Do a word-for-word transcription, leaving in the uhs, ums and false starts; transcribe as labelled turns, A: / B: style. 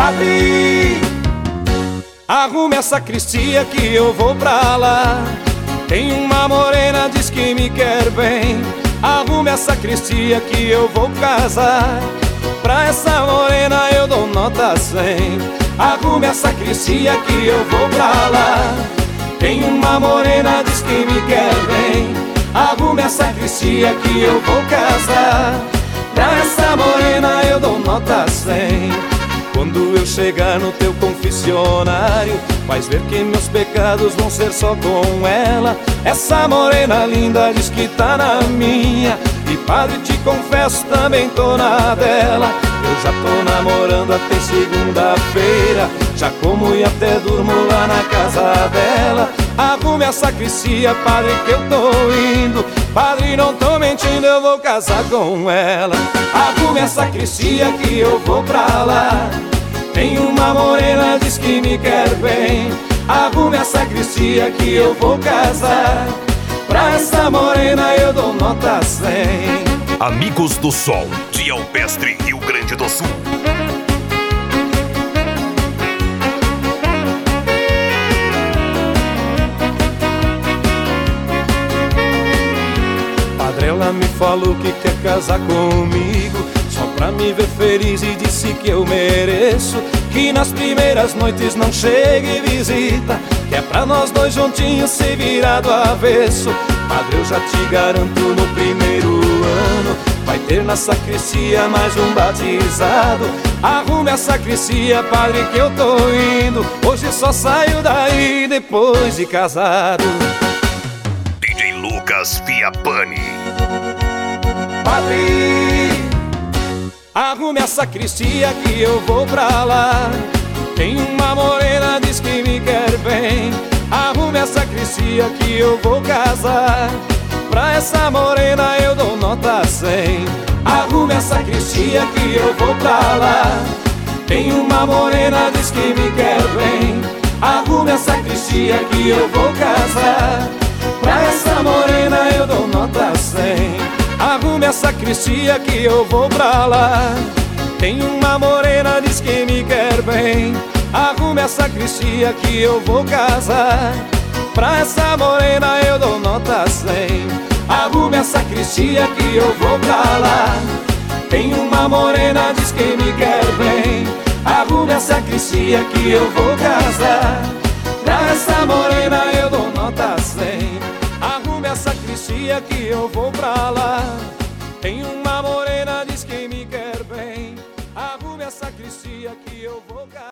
A: Padre, arrume a sacristia que eu vou pra lá. Tem uma morena, diz que me quer bem. Arrume a sacristia que eu vou casar. Pra essa morena eu dou nota cem. Arrume a sacristia que eu vou pra lá. Tem uma morena, diz que me quer bem. Arrume a sacristia que eu vou casar. Pra essa morena eu dou nota cem. Quando eu chegar no teu confessionário, vais ver que meus pecados vão ser só com ela. Essa morena linda diz que tá na minha. E padre, te confesso, também tô na dela. Eu já tô namorando até segunda-feira. Já como e até durmo lá na casa dela. Arrume a sacristia, padre, que eu tô indo. Padre, não tô mentindo, eu vou casar com ela. Arrume a sacristia que eu vou pra lá. Tem uma morena, diz que me quer bem. Arrume a sacristia que eu vou casar. Pra essa morena eu dou nota cem.
B: Amigos do Sol, de Alpestre, Rio Grande do Sul.
A: Ela me falou que quer casar comigo, só pra me ver feliz, e disse que eu mereço. Que nas primeiras noites não chegue visita, que é pra nós dois juntinhos se virar do avesso. Padre, eu já te garanto, no primeiro ano vai ter na sacristia mais um batizado. Arrume a sacristia, padre, que eu tô indo. Hoje só saio daí depois de casado.
B: D J Lucas Fiapani.
A: Padre, arrume a sacristia que eu vou pra lá. Tem uma morena, diz que me quer bem. Arrume a sacristia que eu vou casar. Pra essa morena eu dou nota cem. Arrume a sacristia que eu vou pra lá. Tem uma morena, diz que me quer bem. Arrume a sacristia que eu vou casar. Pra essa morena eu dou nota cem. Arrume a sacristia que eu vou pra lá. Tem uma morena, diz que me quer bem. Arrume a sacristia que eu vou casar. Pra essa morena eu dou nota cem. Arrume a sacristia que eu vou pra lá. Tem uma morena, diz que me quer bem. Arrume a sacristia que eu vou casar. Pra essa morena eu dou nota cem. Arrume a sacristia que eu vou pra lá. Tem uma morena, diz que me quer bem. Arrume a sacristia que eu vou casar.